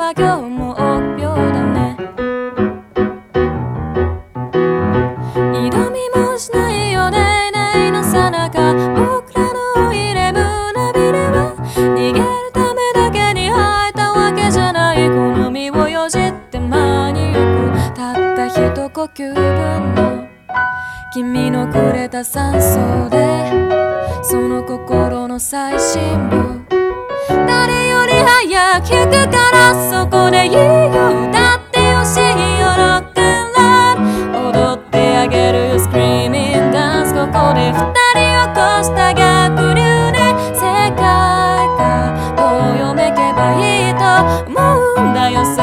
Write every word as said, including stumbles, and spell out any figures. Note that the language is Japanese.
は今日も臆病だね。挑みもしないよねないのさなか、僕らの入れ胸びれは逃げるためだけに履いたわけじゃない。この身をよじって前に行く、たった一呼吸分の君のくれた酸素でその心の最深部誰より早く聞くから、そこでいいよ歌ってよしよロックンロール踊ってあげるよスクリーミングダンス。ここで二人起こした逆流で世界がどう読めけばいいと思うんだよ。